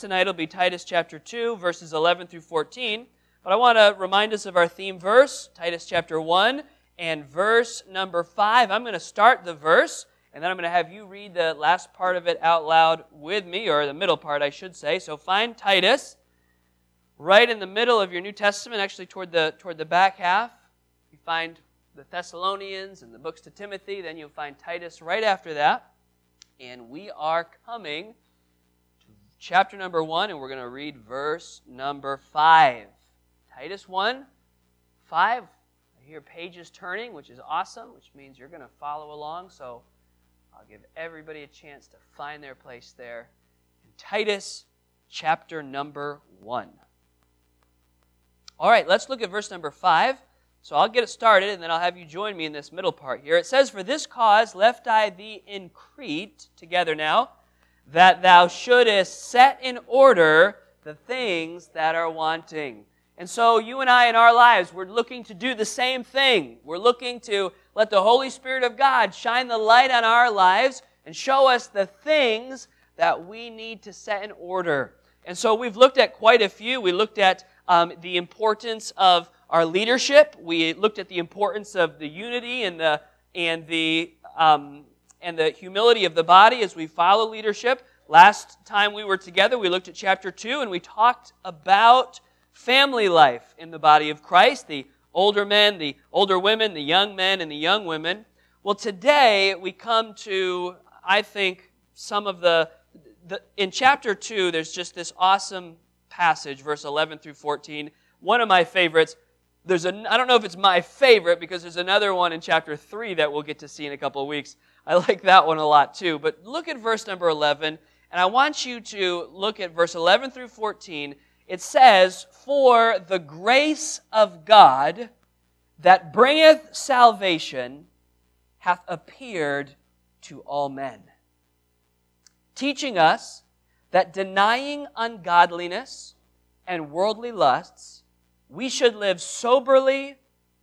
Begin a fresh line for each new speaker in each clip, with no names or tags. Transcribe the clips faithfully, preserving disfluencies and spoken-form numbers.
Tonight will be Titus chapter two, verses eleven through fourteen. But I want to remind us of our theme verse, Titus chapter one and verse number five. I'm going to start the verse, and then I'm going to have you read the last part of it out loud with me, or the middle part, I should say. So find Titus right in the middle of your New Testament, actually toward the, toward the back half. You find the Thessalonians and the books to Timothy, then you'll find Titus right after that. And we are coming chapter number one, and we're going to read verse number five. Titus one, five. I hear pages turning, which is awesome, which means you're going to follow along. So I'll give everybody a chance to find their place there. In Titus chapter number one. All right, let's look at verse number five. So I'll get it started, and then I'll have you join me in this middle part here. It says, "For this cause left I thee in Crete," together now, "that thou shouldest set in order the things that are wanting." And so you and I in our lives, we're looking to do the same thing. We're looking to let the Holy Spirit of God shine the light on our lives and show us the things that we need to set in order. And so we've looked at quite a few. We looked at um, the importance of our leadership. We looked at the importance of the unity and the and the um, and the humility of the body as we follow leadership. Last time we were together, we looked at chapter two, and we talked about family life in the body of Christ, the older men, the older women, the young men, and the young women. Well, today we come to, I think, some of the, the in chapter two, there's just this awesome passage, verse eleven through fourteen. One of my favorites. There's a, I don't know if it's my favorite, because there's another one in chapter three that we'll get to see in a couple of weeks. I like that one a lot too. But look at verse number eleven, and I want you to look at verse eleven through fourteen. It says, "For the grace of God that bringeth salvation hath appeared to all men, teaching us that denying ungodliness and worldly lusts, we should live soberly,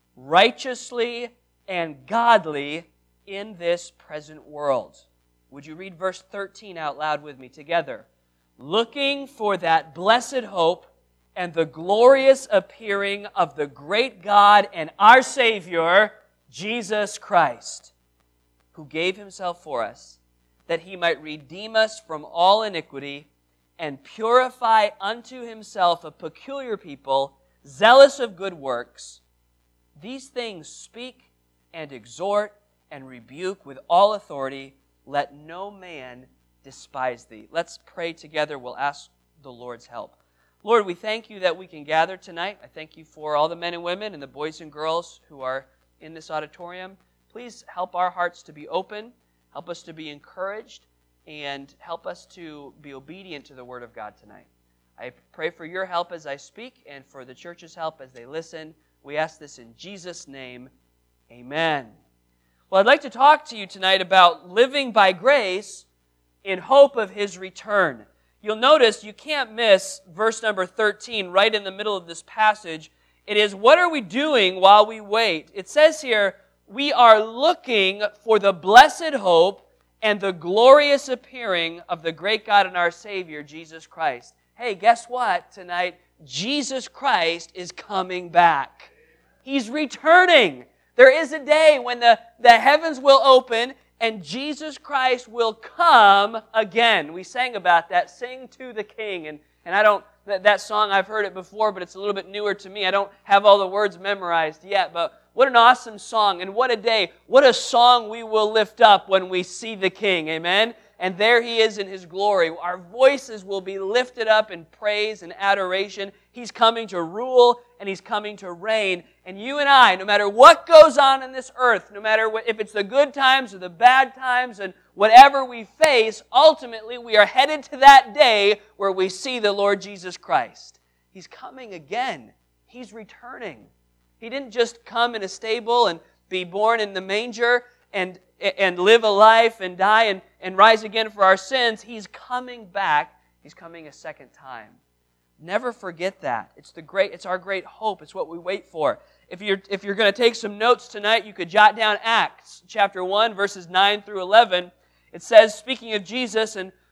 righteously, and godly in this present world." Would you read verse thirteen out loud with me together? "Looking for that blessed hope and the glorious appearing of the great God and our Savior, Jesus Christ, who gave himself for us, that he might redeem us from all iniquity and purify unto himself a peculiar people, zealous of good works. These things speak and exhort and rebuke with all authority. Let no man despise thee." Let's pray together. We'll ask the Lord's help. Lord, we thank you that we can gather tonight. I thank you for all the men and women and the boys and girls who are in this auditorium. Please help our hearts to be open, help us to be encouraged, and help us to be obedient to the Word of God tonight. I pray for your help as I speak and for the church's help as they listen. We ask this in Jesus' name. Amen. Well, I'd like to talk to you tonight about living by grace in hope of His return. You'll notice you can't miss verse number thirteen right in the middle of this passage. It is, what are we doing while we wait? It says here, we are looking for the blessed hope and the glorious appearing of the great God and our Savior, Jesus Christ. Hey, guess what tonight? Jesus Christ is coming back. He's returning. There is a day when the, the heavens will open and Jesus Christ will come again. We sang about that, "Sing to the King." And, and I don't, that, that song, I've heard it before, but it's a little bit newer to me. I don't have all the words memorized yet, but what an awesome song, and what a day. What a song we will lift up when we see the King, amen? And there He is in His glory. Our voices will be lifted up in praise and adoration. He's coming to rule and He's coming to reign. And you and I, no matter what goes on in this earth, no matter what, if it's the good times or the bad times and whatever we face, ultimately we are headed to that day where we see the Lord Jesus Christ. He's coming again. He's returning. He didn't just come in a stable and be born in the manger and and live a life and die and, and rise again for our sins. He's coming back. He's coming a second time. Never forget that. It's the great. It's our great hope. It's what we wait for. If you're if you're going to take some notes tonight, you could jot down Acts chapter one, verses nine through eleven. It says, speaking of Jesus, "And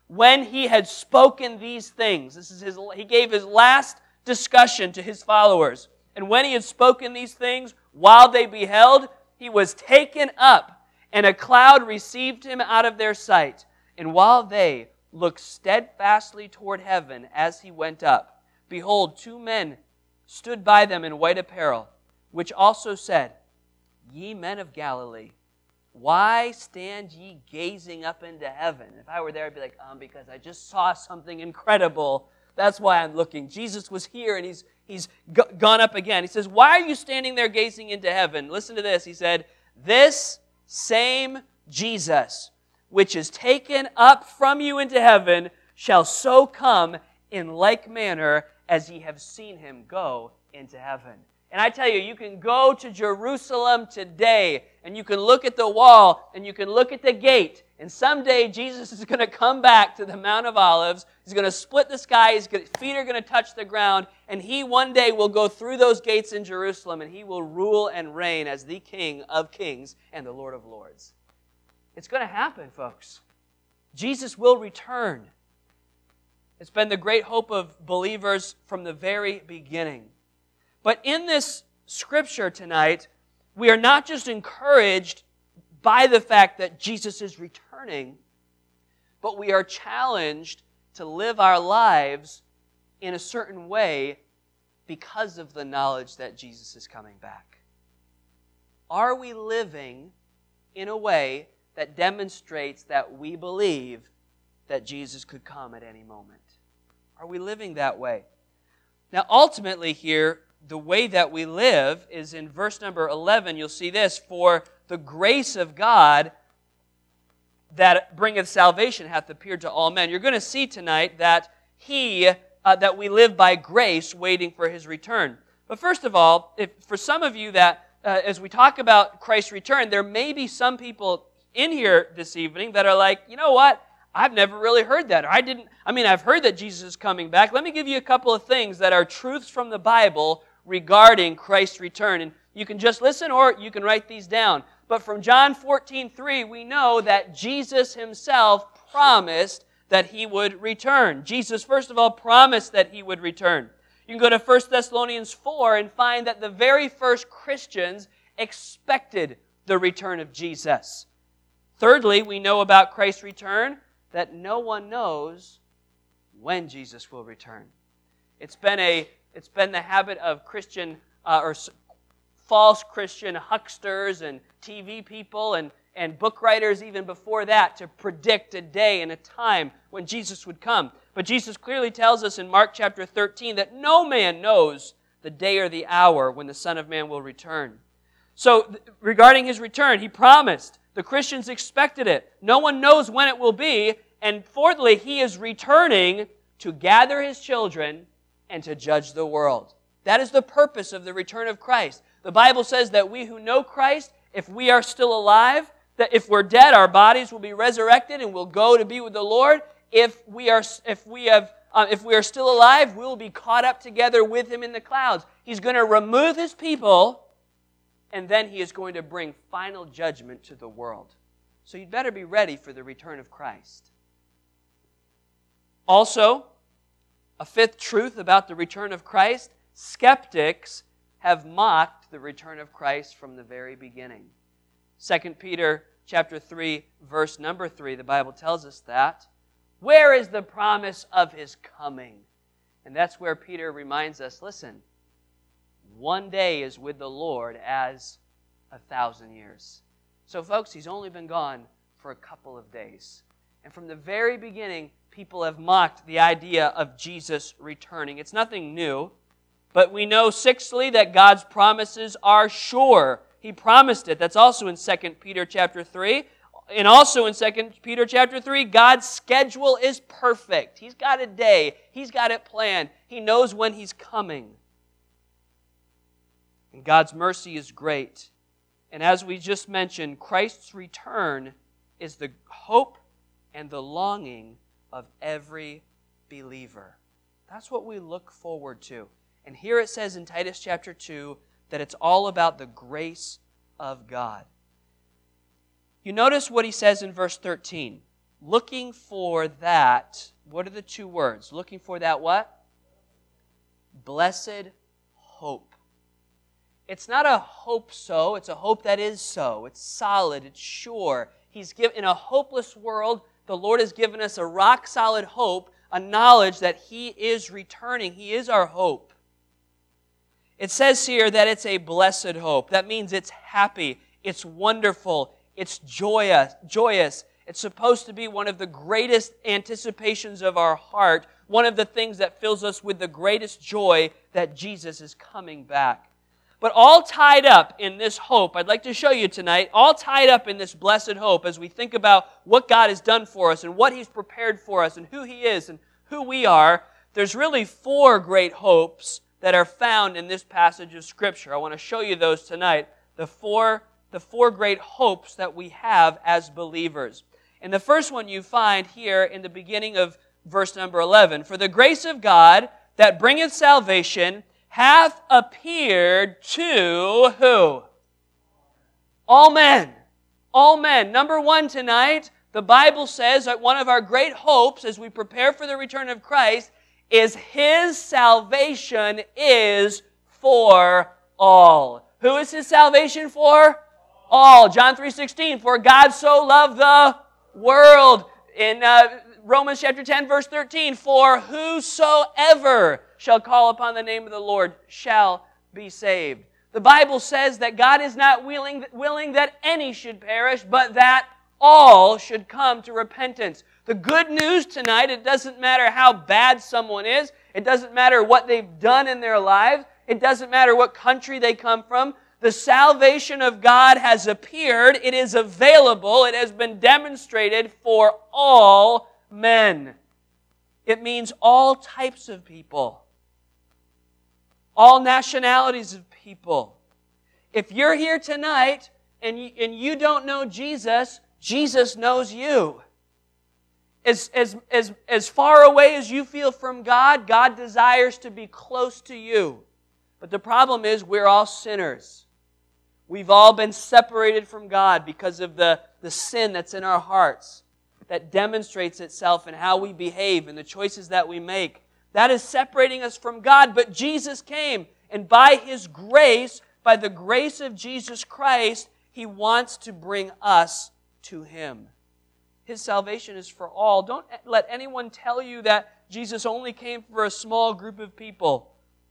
when he had spoken these things, this is his, he gave his last discussion to his followers. And when he had spoken these things, while they beheld, he was taken up, and a cloud received him out of their sight. And while they looked steadfastly toward heaven as he went up, behold, two men stood by them in white apparel, which also said, Ye men of Galilee, why stand ye gazing up into heaven? If I were there, I'd be like, um, because I just saw something incredible. That's why I'm looking. Jesus was here, and he's he's g- gone up again. He says, why are you standing there gazing into heaven? Listen to this. He said, this same Jesus, which is taken up from you into heaven, shall so come in like manner as ye have seen him go into heaven. And I tell you, you can go to Jerusalem today, and you can look at the wall, and you can look at the gate, and someday Jesus is going to come back to the Mount of Olives. He's going to split the sky. His feet are going to touch the ground, and he one day will go through those gates in Jerusalem, and he will rule and reign as the King of kings and the Lord of lords. It's going to happen, folks. Jesus will return. It's been the great hope of believers from the very beginning. But in this scripture tonight, we are not just encouraged by the fact that Jesus is returning, but we are challenged to live our lives in a certain way because of the knowledge that Jesus is coming back. Are we living in a way that demonstrates that we believe that Jesus could come at any moment? Are we living that way? Now, ultimately here, the way that we live is in verse number eleven. You'll see this, for the grace of God that bringeth salvation hath appeared to all men. You're going to see tonight that he, uh, that we live by grace, waiting for his return. But first of all, if for some of you that, uh, as we talk about Christ's return, there may be some people in here this evening that are like, you know what? I've never really heard that. Or I didn't, I mean, I've heard that Jesus is coming back. Let me give you a couple of things that are truths from the Bible regarding Christ's return. And you can just listen or you can write these down. But from John fourteen three, we know that Jesus himself promised that he would return. Jesus, first of all, promised that he would return. You can go to First Thessalonians four and find that the very first Christians expected the return of Jesus. Thirdly, we know about Christ's return that no one knows when Jesus will return. It's been a It's been the habit of Christian uh, or s- false Christian hucksters and T V people and, and book writers even before that to predict a day and a time when Jesus would come. But Jesus clearly tells us in Mark chapter thirteen that no man knows the day or the hour when the Son of Man will return. So th- regarding his return, he promised. The Christians expected it. No one knows when it will be. And fourthly, he is returning to gather his children and to judge the world. That is the purpose of the return of Christ. The Bible says that we who know Christ, if we are still alive, that if we're dead, our bodies will be resurrected and we'll go to be with the Lord. If we are, if we have, uh, if we are still alive, we'll be caught up together with him in the clouds. He's going to remove his people, and then he is going to bring final judgment to the world. So you'd better be ready for the return of Christ. Also, a fifth truth about the return of Christ, skeptics have mocked the return of Christ from the very beginning. Second Peter chapter three, verse number three, the Bible tells us that. Where is the promise of his coming? And that's where Peter reminds us, listen, one day is with the Lord as a thousand years. So folks, he's only been gone for a couple of days. And from the very beginning, people have mocked the idea of Jesus returning. It's nothing new. But we know, sixthly, that God's promises are sure. He promised it. That's also in Second Peter chapter three. And also in Second Peter chapter three, God's schedule is perfect. He's got a day. He's got it planned. He knows when he's coming. And God's mercy is great. And as we just mentioned, Christ's return is the hope and the longing of every believer. That's what we look forward to. And here it says in Titus chapter two that it's all about the grace of God. You notice what he says in verse thirteen. looking for that, what are the two words? Looking for that what? Blessed hope. It's not a hope so, it's a hope that is so. It's solid, it's sure. He's given, in a hopeless world, the Lord has given us a rock-solid hope, a knowledge that He is returning. He is our hope. It says here that it's a blessed hope. That means it's happy, it's wonderful, it's joyous. joyous. It's supposed to be one of the greatest anticipations of our heart, one of the things that fills us with the greatest joy that Jesus is coming back. But all tied up in this hope, I'd like to show you tonight, all tied up in this blessed hope as we think about what God has done for us and what He's prepared for us and who He is and who we are, there's really four great hopes that are found in this passage of Scripture. I want to show you those tonight, the four, the four great hopes that we have as believers. And the first one you find here in the beginning of verse number eleven. For the grace of God that bringeth salvation hath appeared to who? All men. All men. Number one tonight, the Bible says that one of our great hopes as we prepare for the return of Christ is His salvation is for all. Who is His salvation for? All. John three sixteen, for God so loved the world. In uh, Romans chapter ten, verse thirteen, for whosoever shall call upon the name of the Lord shall be saved. The Bible says that God is not willing, willing that any should perish, but that all should come to repentance. The good news tonight, it doesn't matter how bad someone is, it doesn't matter what they've done in their lives, it doesn't matter what country they come from, the salvation of God has appeared, it is available, it has been demonstrated for all men. It means all types of people. All nationalities of people. If you're here tonight and you, and you don't know Jesus, Jesus knows you. As, as, as, as far away as you feel from God, God desires to be close to you. But the problem is we're all sinners. We've all been separated from God because of the, the sin that's in our hearts that demonstrates itself in how we behave and the choices that we make. That is separating us from God, but Jesus came, and by His grace, by the grace of Jesus Christ, He wants to bring us to Him. His salvation is for all. Don't let anyone tell you that Jesus only came for a small group of people.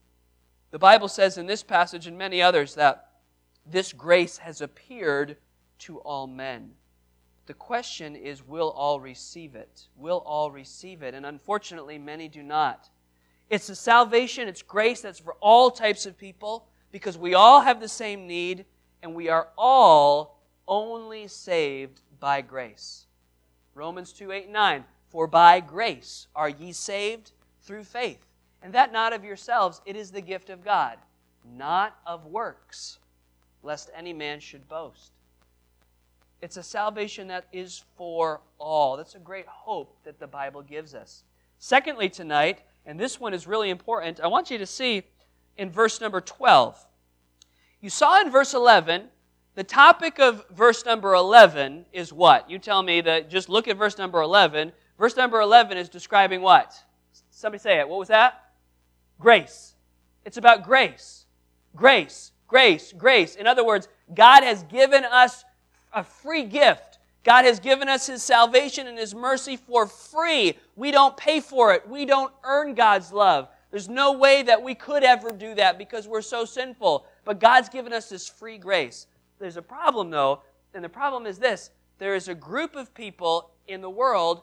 The Bible says in this passage and many others that this grace has appeared to all men. The question is, will all receive it? Will all receive it? And unfortunately, many do not. It's a salvation, it's grace that's for all types of people because we all have the same need and we are all only saved by grace. Romans two, eight, and nine. For by grace are ye saved through faith. And that not of yourselves, it is the gift of God, not of works, lest any man should boast. It's a salvation that is for all. That's a great hope that the Bible gives us. Secondly tonight, and this one is really important, I want you to see in verse number twelve. You saw in verse eleven, the topic of verse number eleven is what? You tell me that, just look at verse number eleven. Verse number eleven is describing what? Somebody say it. What was that? Grace. It's about grace. Grace, grace, grace. In other words, God has given us a free gift. God has given us His salvation and His mercy for free. We don't pay for it. We don't earn God's love. There's no way that we could ever do that because we're so sinful. But God's given us this free grace. There's a problem, though, and the problem is this. There is a group of people in the world,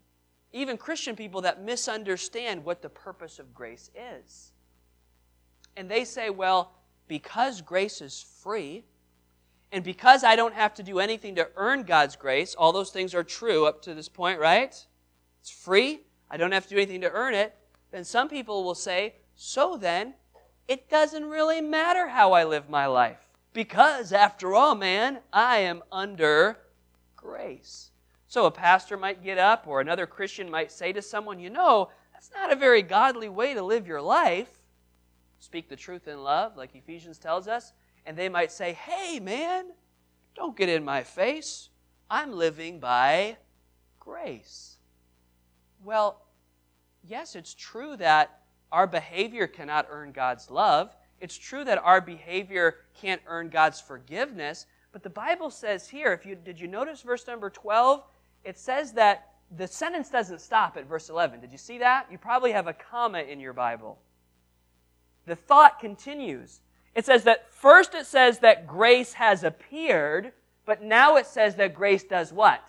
even Christian people, that misunderstand what the purpose of grace is. And they say, well, because grace is free, and because I don't have to do anything to earn God's grace, all those things are true up to this point, right? It's free. I don't have to do anything to earn it. Then some people will say, so then, it doesn't really matter how I live my life. Because, after all, man, I am under grace. So a pastor might get up, or another Christian might say to someone, you know, that's not a very godly way to live your life. Speak the truth in love, like Ephesians tells us. And they might say, hey, man, don't get in my face. I'm living by grace. Well, yes, it's true that our behavior cannot earn God's love. It's true that our behavior can't earn God's forgiveness. But the Bible says here, if you did you notice verse number twelve? It says that the sentence doesn't stop at verse eleven. Did you see that? You probably have a comma in your Bible. The thought continues. It says that first it says that grace has appeared, but now it says that grace does what?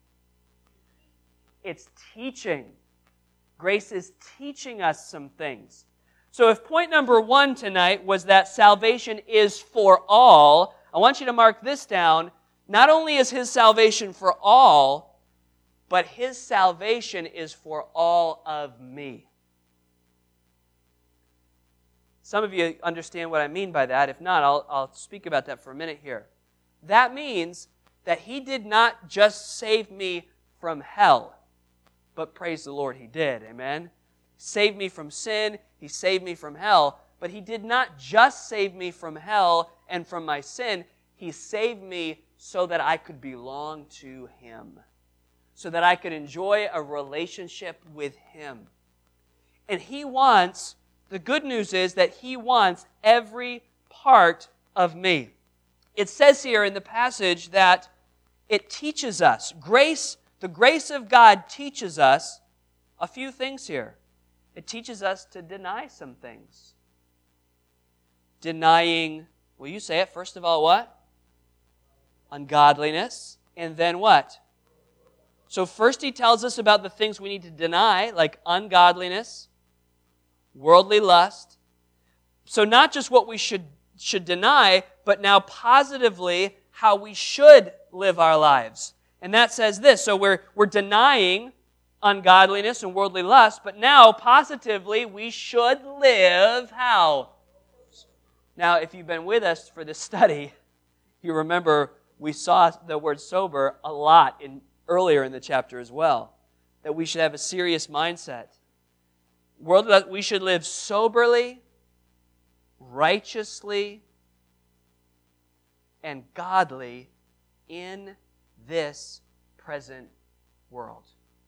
It's teaching. Grace is teaching us some things. So if point number one tonight was that salvation is for all, I want you to mark this down. Not only is His salvation for all, but His salvation is for all of me. Some of you understand what I mean by that. If not, I'll, I'll speak about that for a minute here. That means that He did not just save me from hell, but praise the Lord, He did. Amen? He saved me from sin. He saved me from hell. But He did not just save me from hell and from my sin. He saved me so that I could belong to Him, so that I could enjoy a relationship with Him. And He wants, the good news is that He wants every part of me. It says here in the passage that it teaches us. Grace, the grace of God teaches us a few things here. It teaches us to deny some things. Denying, will you say it? First of all, what? Ungodliness. And then what? So first He tells us about the things we need to deny, like ungodliness, worldly lust. So not just what we should, should deny, but now positively how we should live our lives. And that says this, so we're, we're denying ungodliness and worldly lust, but now positively we should live how? Now, if you've been with us for this study, you remember we saw the word sober a lot in earlier in the chapter as well, that we should have a serious mindset. Worldly, we should live soberly, righteously, and godly in this present world.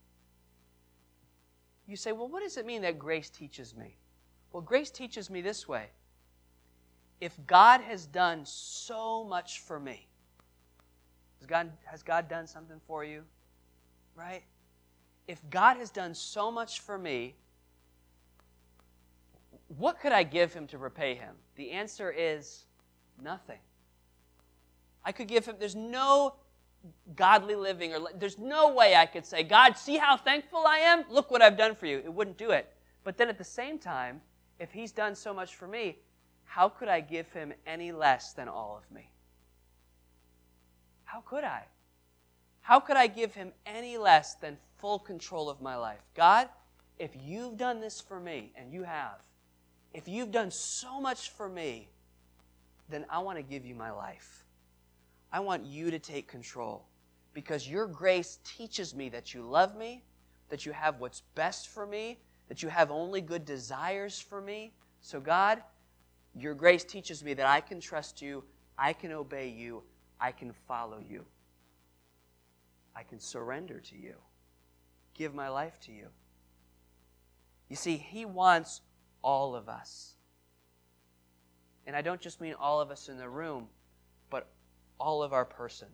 You say, well, what does it mean that grace teaches me? Well, grace teaches me this way. If God has done so much for me, has God, has God done something for you? Right? If God has done so much for me, what could I give Him to repay Him? The answer is nothing. I could give Him, there's no godly living, or there's no way I could say, God, see how thankful I am? Look what I've done for you. It wouldn't do it. But then at the same time, if He's done so much for me, how could I give Him any less than all of me? How could I? How could I give Him any less than full control of my life? God, if You've done this for me, and You have, if You've done so much for me, then I want to give You my life. I want You to take control, because Your grace teaches me that You love me, that You have what's best for me, that You have only good desires for me. So God, Your grace teaches me that I can trust You, I can obey You, I can follow You. I can surrender to You, give my life to You. You see, He wants all of us. And I don't just mean all of us in the room, but all of our person.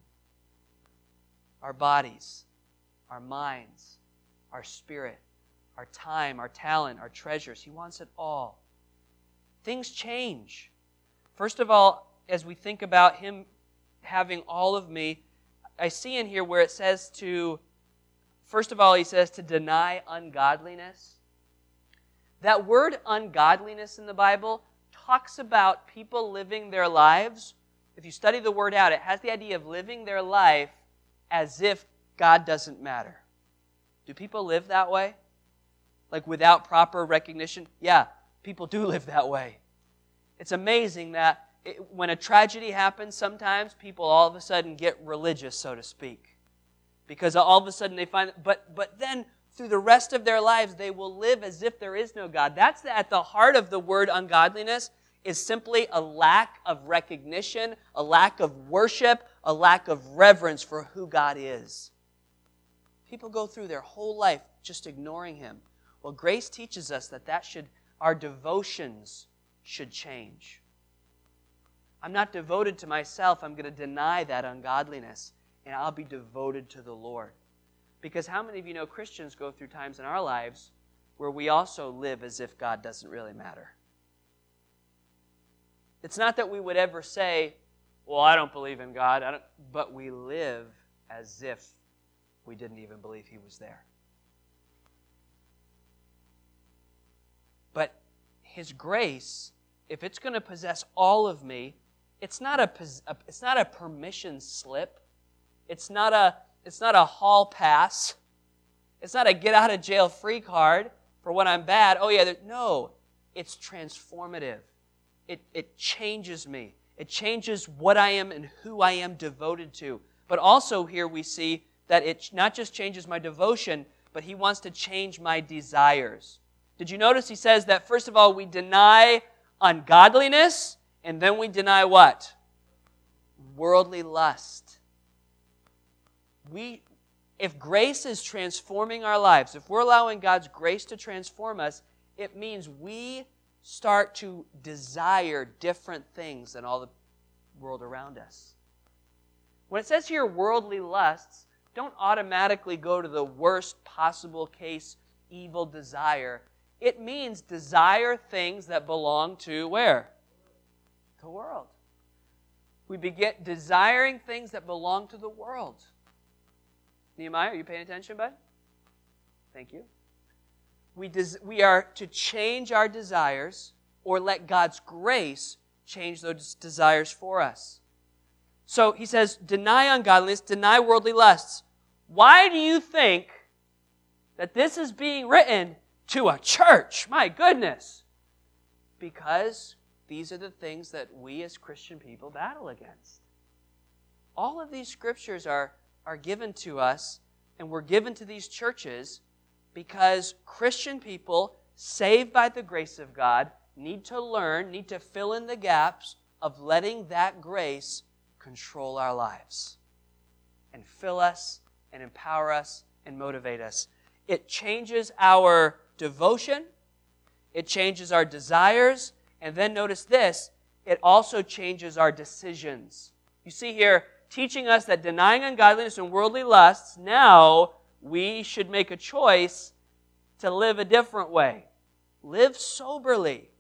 Our bodies, our minds, our spirit, our time, our talent, our treasures. He wants it all. Things change. First of all, as we think about Him having all of me, I see in here where it says to, first of all, He says to deny ungodliness. That word ungodliness in the Bible talks about people living their lives. If you study the word out, it has the idea of living their life as if God doesn't matter. Do people live that way? Like without proper recognition? Yeah, people do live that way. It's amazing that it, when a tragedy happens, sometimes people all of a sudden get religious, so to speak. Because all of a sudden they find, but but then through the rest of their lives, they will live as if there is no God. That's at the heart of the word ungodliness, is simply a lack of recognition, a lack of worship, a lack of reverence for who God is. People go through their whole life just ignoring Him. Well, grace teaches us that that should, our devotions should change. I'm not devoted to myself. I'm going to deny that ungodliness, and I'll be devoted to the Lord. Because how many of you know Christians go through times in our lives where we also live as if God doesn't really matter? It's not that we would ever say, well, I don't believe in God, I don't, but we live as if we didn't even believe He was there. But His grace, if it's going to possess all of me, it's not a it's not a permission slip. It's not a it's not a hall pass. It's not a get out of jail free card for when I'm bad. Oh yeah, no, it's transformative. It it changes me. It changes what I am and who I am devoted to. But also here we see that it not just changes my devotion, but He wants to change my desires. Did you notice He says that first of all we deny ungodliness, and then we deny what? Worldly lust. We, if grace is transforming our lives, if we're allowing God's grace to transform us, it means we start to desire different things than all the world around us. When it says here worldly lusts, don't automatically go to the worst possible case evil desire. It means desire things that belong to where? The world. We begin desiring things that belong to the world. Nehemiah, are you paying attention, bud? Thank you. We, des- we are to change our desires or let God's grace change those desires for us. So he says, deny ungodliness, deny worldly lusts. Why do you think that this is being written to a church? My goodness. Because these are the things that we as Christian people battle against. All of these scriptures are, are given to us, and were given to these churches because Christian people, saved by the grace of God, need to learn, need to fill in the gaps of letting that grace control our lives and fill us and empower us and motivate us. It changes our devotion. It changes our desires. And then notice this, it also changes our decisions. You see here, teaching us that denying ungodliness and worldly lusts, now we should make a choice to live a different way. Live soberly,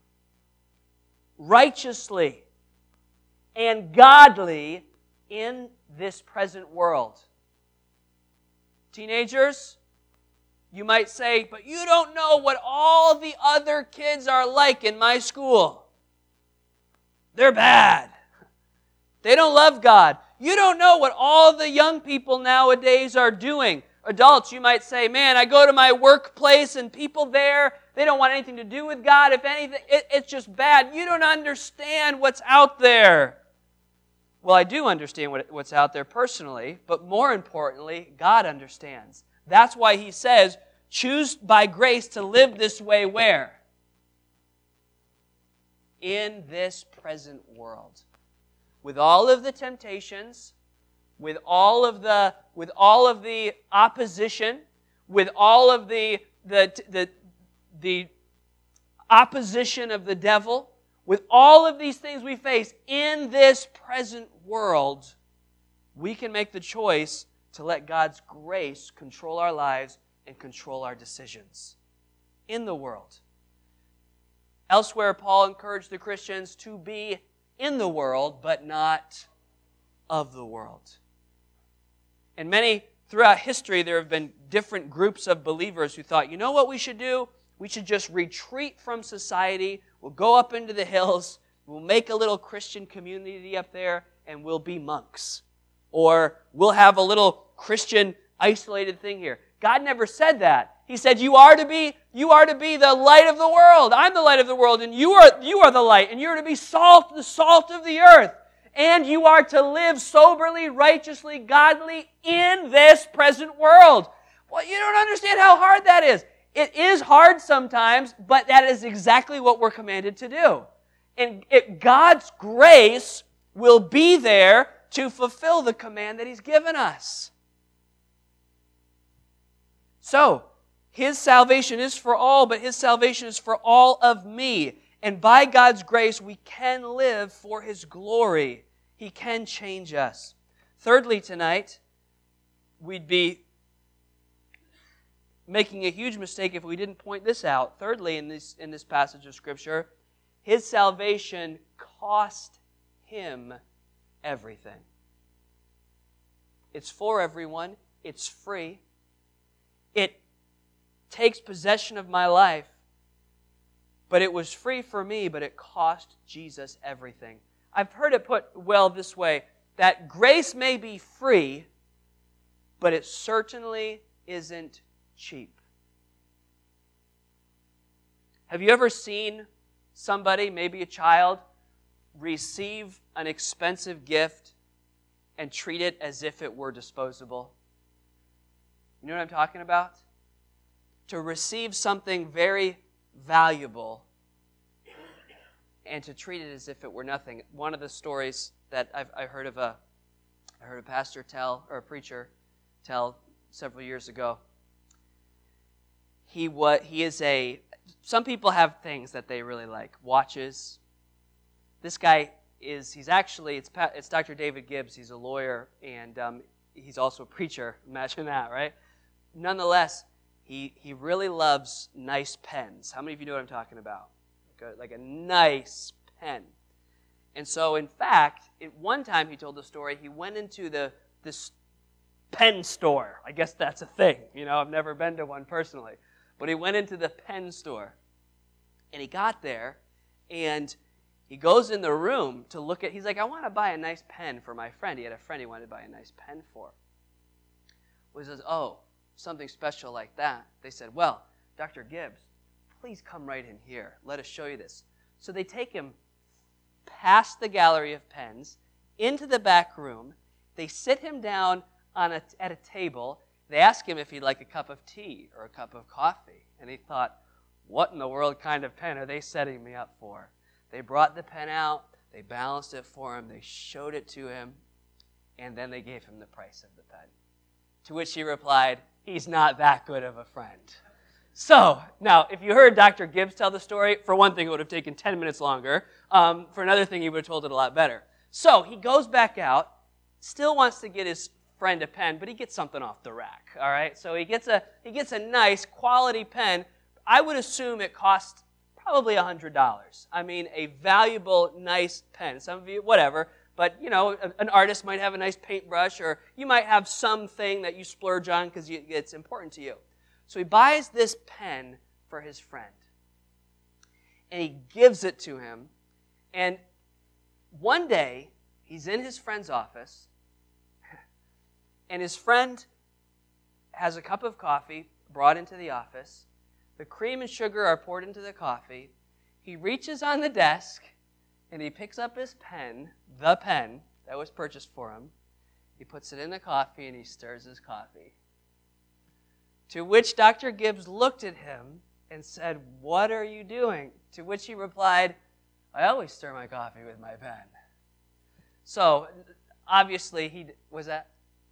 righteously, and godly in this present world. Teenagers, you might say, but you don't know what all the other kids are like in my school. They're bad. They don't love God. You don't know what all the young people nowadays are doing. Adults, you might say, man, I go to my workplace and people there, they don't want anything to do with God. If anything, it, it's just bad. You don't understand what's out there. Well, I do understand what, what's out there personally, but more importantly, God understands. That's why He says, choose by grace to live this way where? In this present world. With all of the temptations, with all of the with all of the opposition, with all of the the the, the opposition of the devil, with all of these things we face in this present world, we can make the choice to let God's grace control our lives and control our decisions in the world. Elsewhere, Paul encouraged the Christians to be in the world, but not of the world. And many, throughout history, there have been different groups of believers who thought, you know what we should do? We should just retreat from society. We'll go up into the hills. We'll make a little Christian community up there, and we'll be monks. Or we'll have a little Christian isolated thing here. God never said that. He said, you are to be, you are to be the light of the world. I'm the light of the world, and you are, you are the light, and you're to be salt, the salt of the earth. And you are to live soberly, righteously, godly in this present world. Well, you don't understand how hard that is. It is hard sometimes, but that is exactly what we're commanded to do. And it, God's grace will be there to fulfill the command that He's given us. So, His salvation is for all, but His salvation is for all of me. And by God's grace, we can live for His glory. He can change us. Thirdly, tonight, we'd be making a huge mistake if we didn't point this out. Thirdly, in this, in this passage of Scripture, His salvation cost Him everything. It's for everyone. It's free. It takes possession of my life. But it was free for me, but it cost Jesus everything. I've heard it put well this way, that grace may be free, but it certainly isn't cheap. Have you ever seen somebody, maybe a child, receive an expensive gift and treat it as if it were disposable? You know what I'm talking about? To receive something very valuable and to treat it as if it were nothing. One of the stories that I've I heard of a I heard a pastor tell, or a preacher tell several years ago. He what he is a some people have things that they really like, watches. This guy is he's actually it's it's Doctor David Gibbs. He's a lawyer and um, he's also a preacher. Imagine that, right? Nonetheless, he he really loves nice pens. How many of you know what I'm talking about? Like a, like a nice pen. And so, in fact, at one time he told the story. He went into the this pen store. I guess that's a thing. You know, I've never been to one personally. But he went into the pen store, and he got there, and he goes in the room to look at, he's like, I want to buy a nice pen for my friend. He had a friend he wanted to buy a nice pen for. Well, he says, oh, something special like that. They said, well, Doctor Gibbs, please come right in here. Let us show you this. So they take him past the gallery of pens, into the back room. They sit him down on a, at a table. They ask him if he'd like a cup of tea or a cup of coffee. And he thought, what in the world kind of pen are they setting me up for? They brought the pen out. They balanced it for him. They showed it to him. And then they gave him the price of the pen. To which he replied, he's not that good of a friend. So, now, if you heard Doctor Gibbs tell the story, for one thing, it would have taken ten minutes longer. Um, for another thing, he would have told it a lot better. So, he goes back out, still wants to get his friend a pen, but he gets something off the rack, all right? So, he gets a he gets a nice, quality pen. I would assume it cost probably one hundred dollars. I mean, a valuable, nice pen. Some of you, whatever, but, you know, an artist might have a nice paintbrush, or you might have something that you splurge on because it's important to you. So he buys this pen for his friend. And he gives it to him. And one day, he's in his friend's office. And his friend has a cup of coffee brought into the office. The cream and sugar are poured into the coffee. He reaches on the desk, and he picks up his pen, the pen that was purchased for him. He puts it in the coffee, and he stirs his coffee. To which Doctor Gibbs looked at him and said, what are you doing? To which he replied, I always stir my coffee with my pen. So, obviously, he was that?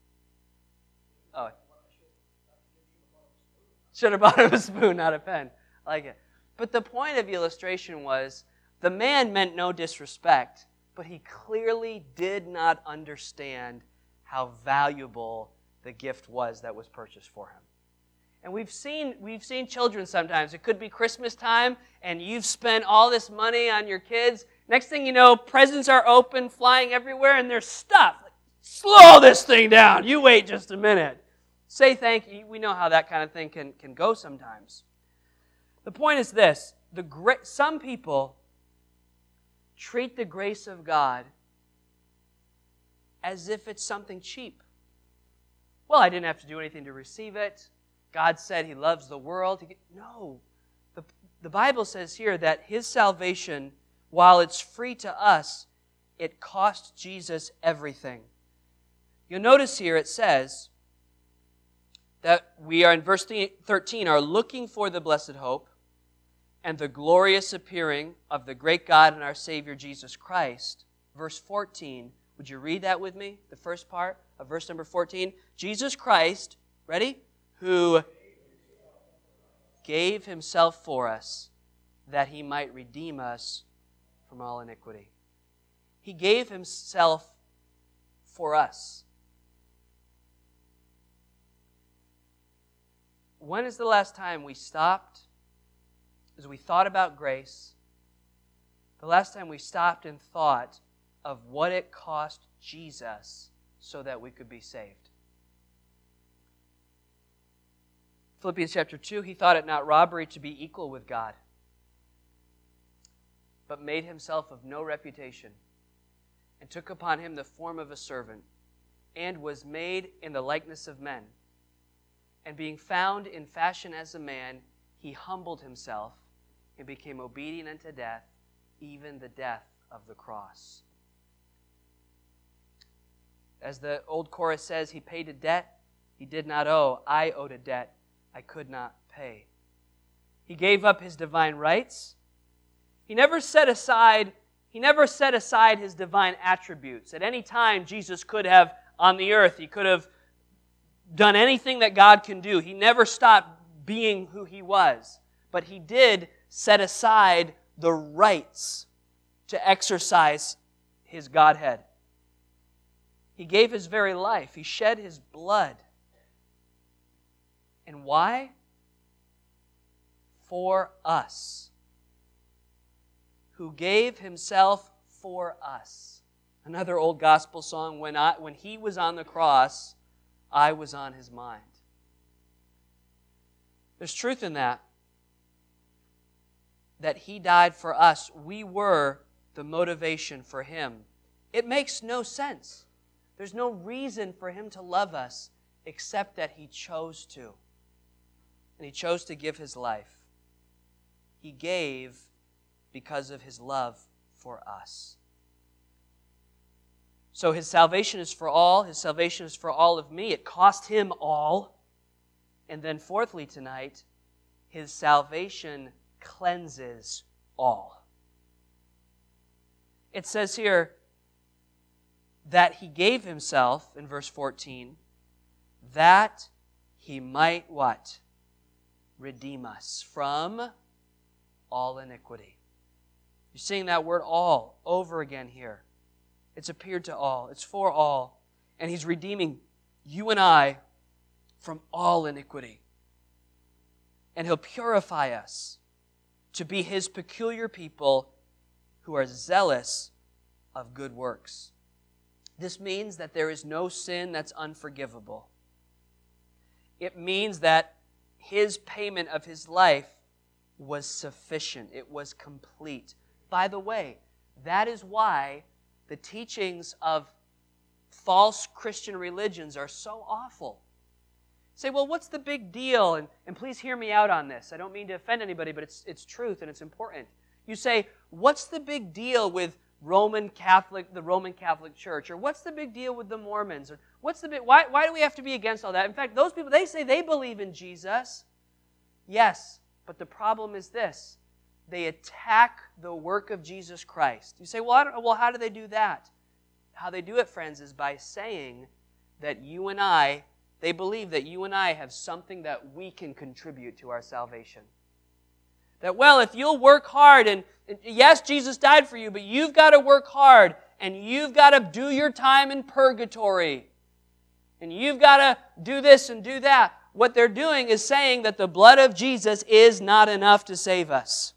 Oh. Should have bought him a spoon, not a pen. I like it. But the point of the illustration was, the man meant no disrespect, but he clearly did not understand how valuable the gift was that was purchased for him. And we've seen we've seen children sometimes. It could be Christmas time, and you've spent all this money on your kids. Next thing you know, presents are open, flying everywhere, and there's stuff. Like, slow this thing down. You wait just a minute. Say thank you. We know how that kind of thing can, can go sometimes. The point is this. The gra- some people treat the grace of God as if it's something cheap. Well, I didn't have to do anything to receive it. God said He loves the world. No. The, the Bible says here that His salvation, while it's free to us, it cost Jesus everything. You'll notice here it says that we are, in verse thirteen, are looking for the blessed hope and the glorious appearing of the great God and our Savior Jesus Christ. Verse fourteen, would you read that with me? The first part of verse number fourteen. Jesus Christ, ready? Who gave himself for us that he might redeem us from all iniquity. He gave himself for us. When is the last time we stopped, as we thought about grace, the last time we stopped and thought of what it cost Jesus so that we could be saved? Philippians chapter two, he thought it not robbery to be equal with God, but made himself of no reputation, and took upon him the form of a servant, and was made in the likeness of men. And being found in fashion as a man, he humbled himself and became obedient unto death, even the death of the cross. As the old chorus says, he paid a debt he did not owe. I owed a debt I could not pay. He gave up his divine rights. He never set aside, he never set aside his divine attributes. At any time, Jesus could have, on the earth, he could have done anything that God can do. He never stopped being who he was. But he did set aside the rights to exercise his Godhead. He gave his very life. He shed his blood. And why? For us. Who gave himself for us. Another old gospel song, when I, when he was on the cross, I was on his mind. There's truth in that. That he died for us. We were the motivation for him. It makes no sense. There's no reason for him to love us except that he chose to. And he chose to give his life. He gave because of his love for us. So his salvation is for all. His salvation is for all of me. It cost him all. And then fourthly tonight, his salvation cleanses all. It says here that he gave himself, in verse fourteen, that he might what? Redeem us from all iniquity. You're seeing that word all over again here. It's appeared to all. It's for all. And he's redeeming you and I from all iniquity. And he'll purify us to be his peculiar people who are zealous of good works. This means that there is no sin that's unforgivable. It means that his payment of his life was sufficient. It was complete. By the way, that is why the teachings of false Christian religions are so awful. Say, well, what's the big deal? And, and please hear me out on this. I don't mean to offend anybody, but it's, it's truth and it's important. You say, what's the big deal with Roman Catholic, the Roman Catholic Church? Or what's the big deal with the Mormons? Or what's the big, why, why do we have to be against all that? In fact, those people, they say they believe in Jesus. Yes, but the problem is this. They attack the work of Jesus Christ. You say, well, I don't, well, how do they do that? How they do it, friends, is by saying that you and I, they believe that you and I have something that we can contribute to our salvation. That, well, if you'll work hard, and, and yes, Jesus died for you, but you've got to work hard, and you've got to do your time in purgatory, and you've got to do this and do that. What they're doing is saying that the blood of Jesus is not enough to save us,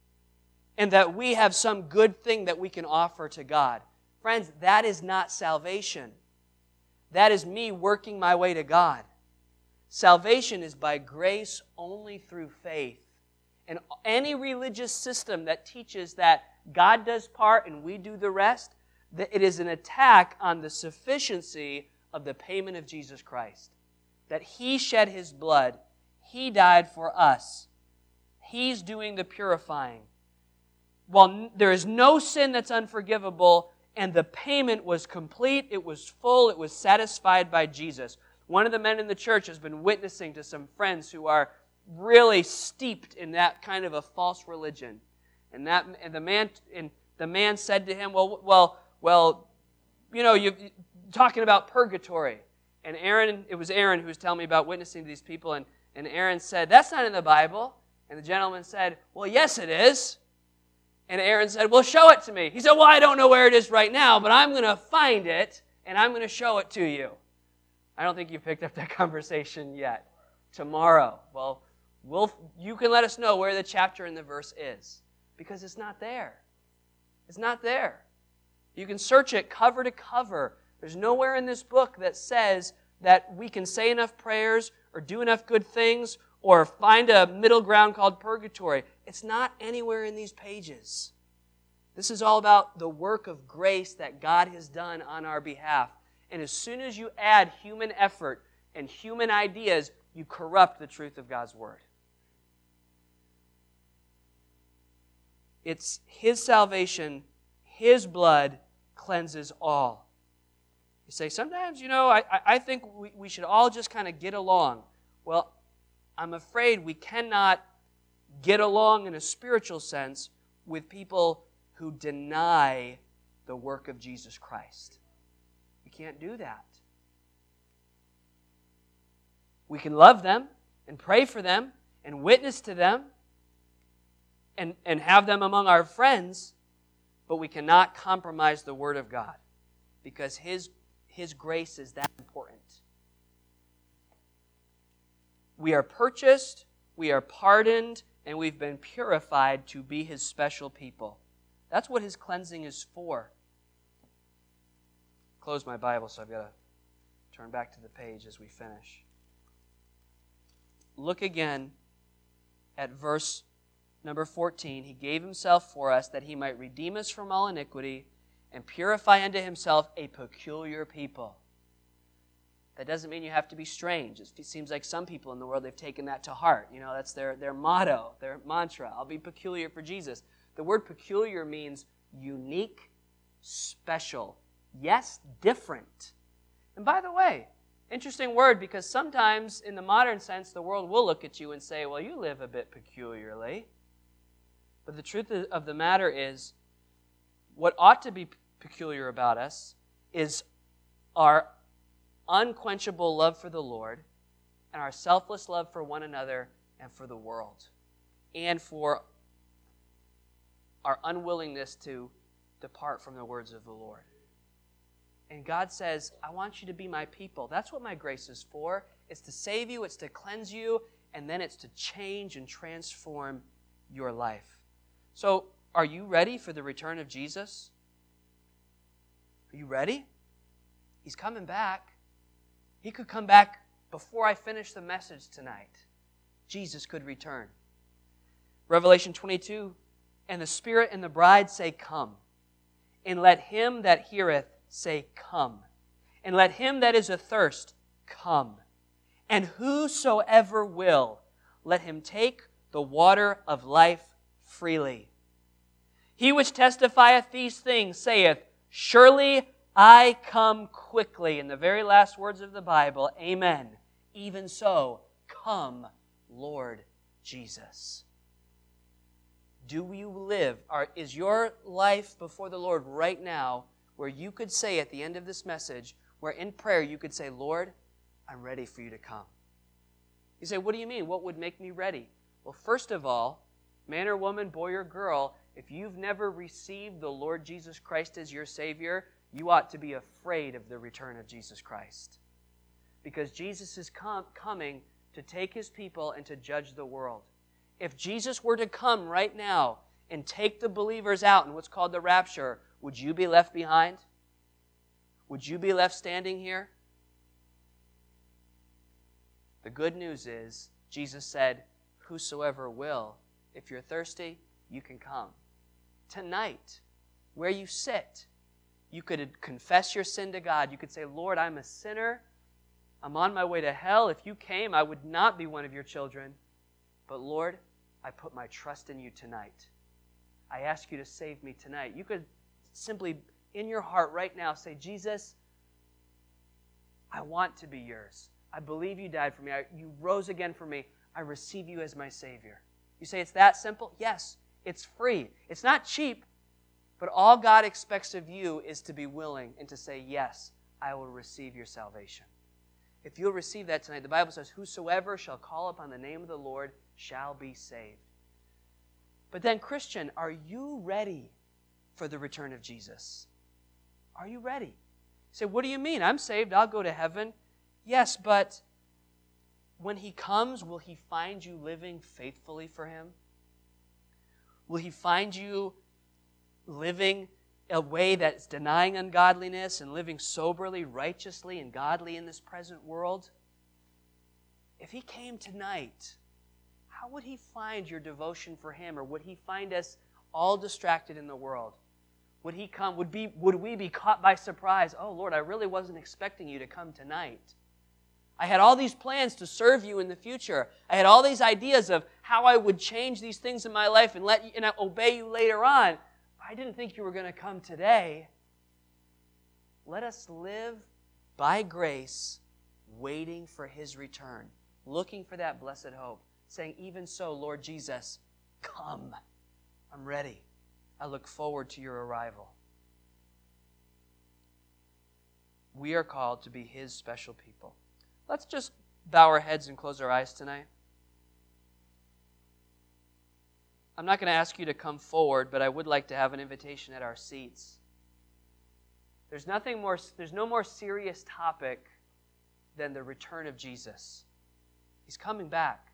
and that we have some good thing that we can offer to God. Friends, that is not salvation. That is me working my way to God. Salvation is by grace only through faith. And any religious system that teaches that God does part and we do the rest, that it is an attack on the sufficiency of the payment of Jesus Christ. That He shed His blood. He died for us. He's doing the purifying. While there is no sin that's unforgivable, and the payment was complete, it was full, it was satisfied by Jesus. One of the men in the church has been witnessing to some friends who are really steeped in that kind of a false religion. And that and the man and the man said to him, Well, well, well, you know, you're talking about purgatory. And Aaron, it was Aaron who was telling me about witnessing to these people, and, And Aaron said, that's not in the Bible. And the gentleman said, well, yes, it is. And Aaron said, well, show it to me. He said, well, I don't know where it is right now, but I'm going to find it, and I'm going to show it to you. I don't think you picked up that conversation yet. Tomorrow. Well, we'll you can let us know where the chapter and the verse is, because it's not there. It's not there. You can search it cover to cover. There's nowhere in this book that says that we can say enough prayers or do enough good things or find a middle ground called purgatory. It's not anywhere in these pages. This is all about the work of grace that God has done on our behalf. And as soon as you add human effort and human ideas, you corrupt the truth of God's Word. It's His salvation, His blood cleanses all. You say, sometimes, you know, I, I think we, we should all just kind of get along. Well, I'm afraid we cannot get along in a spiritual sense with people who deny the work of Jesus Christ. We can't do that. We can love them and pray for them and witness to them and, and have them among our friends, but we cannot compromise the Word of God because His, His grace is that important. We are purchased, we are pardoned, and we've been purified to be His special people. That's what His cleansing is for. Close my Bible, so I've got to turn back to the page as we finish. Look again at verse number fourteen. He gave Himself for us that He might redeem us from all iniquity and purify unto Himself a peculiar people. That doesn't mean you have to be strange. It seems like some people in the world, they've taken that to heart. You know, that's their, their motto, their mantra. I'll be peculiar for Jesus. The word peculiar means unique, special. Yes, different. And by the way, interesting word, because sometimes in the modern sense, the world will look at you and say, well, you live a bit peculiarly. But the truth of the matter is, what ought to be peculiar about us is our unquenchable love for the Lord and our selfless love for one another and for the world, and for our unwillingness to depart from the words of the Lord. And God says, I want you to be my people. That's what my grace is for. It's to save you, it's to cleanse you, and then it's to change and transform your life. So, are you ready for the return of Jesus? Are you ready? He's coming back. He could come back before I finish the message tonight. Jesus could return. Revelation twenty-two, and the Spirit and the bride say, come. And let him that heareth say, come. And let him that is athirst come. And whosoever will, let him take the water of life freely. He which testifieth these things saith, surely I come quickly. In the very last words of the Bible, amen. Even so, come, Lord Jesus. Do you live, or is your life before the Lord right now where you could say at the end of this message, where in prayer you could say, Lord, I'm ready for you to come? You say, what do you mean? What would make me ready? Well, first of all, man or woman, boy or girl, if you've never received the Lord Jesus Christ as your Savior, you ought to be afraid of the return of Jesus Christ. Because Jesus is com- coming to take His people and to judge the world. If Jesus were to come right now and take the believers out in what's called the rapture, would you be left behind? Would you be left standing here? The good news is, Jesus said, whosoever will. If you're thirsty, you can come. Tonight, where you sit, you could confess your sin to God. You could say, Lord, I'm a sinner. I'm on my way to hell. If you came, I would not be one of your children. But Lord, I put my trust in you tonight. I ask you to save me tonight. You could simply, in your heart right now, say, Jesus, I want to be yours. I believe you died for me. I, you rose again for me. I receive you as my Savior. You say it's that simple? Yes, it's free. It's not cheap, but all God expects of you is to be willing and to say, yes, I will receive your salvation. If you'll receive that tonight, the Bible says, whosoever shall call upon the name of the Lord shall be saved. But then, Christian, are you ready for the return of Jesus? Are you ready? You say, what do you mean? I'm saved. I'll go to heaven. Yes, but when He comes, will He find you living faithfully for Him? Will He find you living a way that's denying ungodliness and living soberly, righteously, and godly in this present world? If He came tonight, how would He find your devotion for Him? Or would He find us all distracted in the world? Would He come? Would, be, would we be caught by surprise? Oh, Lord, I really wasn't expecting you to come tonight. I had all these plans to serve you in the future. I had all these ideas of how I would change these things in my life and let you, and obey you later on. I didn't think you were going to come today. Let us live by grace, waiting for His return, looking for that blessed hope, saying, even so, Lord Jesus, come. I'm ready. I look forward to your arrival. We are called to be His special people. Let's just bow our heads and close our eyes tonight. I'm not going to ask you to come forward, but I would like to have an invitation at our seats. There's nothing more, there's no more serious topic than the return of Jesus. He's coming back.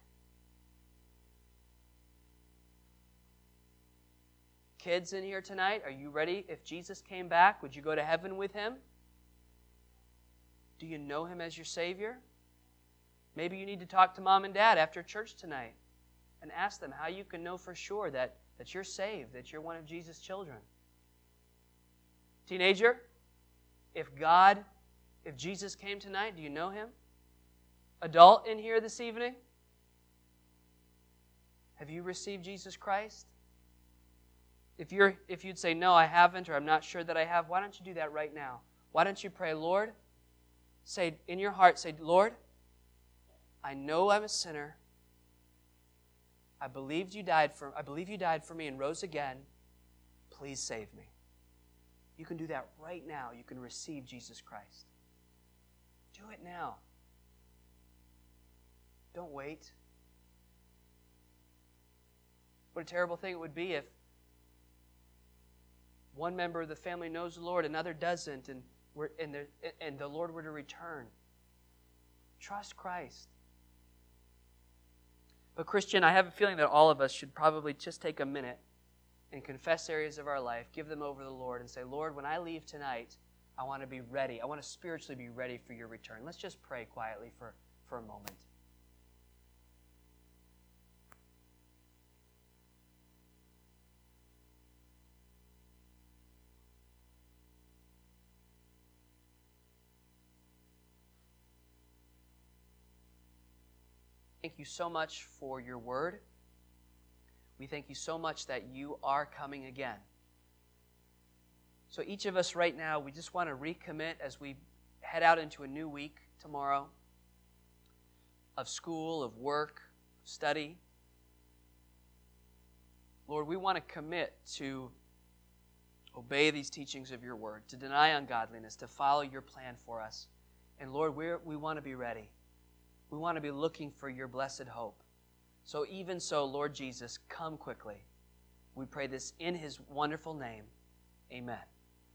Kids in here tonight, are you ready? If Jesus came back, would you go to heaven with Him? Do you know Him as your Savior? Maybe you need to talk to mom and dad after church tonight and ask them how you can know for sure that, that you're saved, that you're one of Jesus' children. Teenager, if God, if Jesus came tonight, do you know Him? Adult in here this evening, have you received Jesus Christ? If you're, if you'd say, no, I haven't, or I'm not sure that I have, why don't you do that right now? Why don't you pray, Lord, say in your heart, say, Lord, I know I'm a sinner. I believed you died for, I believe you died for me and rose again. Please save me. You can do that right now. You can receive Jesus Christ. Do it now. Don't wait. What a terrible thing it would be if one member of the family knows the Lord, another doesn't, and, we're, and, the, and the Lord were to return. Trust Christ. But Christian, I have a feeling that all of us should probably just take a minute and confess areas of our life, give them over to the Lord, and say, Lord, when I leave tonight, I want to be ready. I want to spiritually be ready for your return. Let's just pray quietly for, for a moment. Thank you so much for your word. We thank you so much that you are coming again. So each of us right now, we just want to recommit as we head out into a new week tomorrow of school, of work, study. Lord, we want to commit to obey these teachings of your word, to deny ungodliness, to follow your plan for us. And Lord, we're, we want to be ready. We want to be looking for your blessed hope. So even so, Lord Jesus, come quickly. We pray this in His wonderful name. Amen.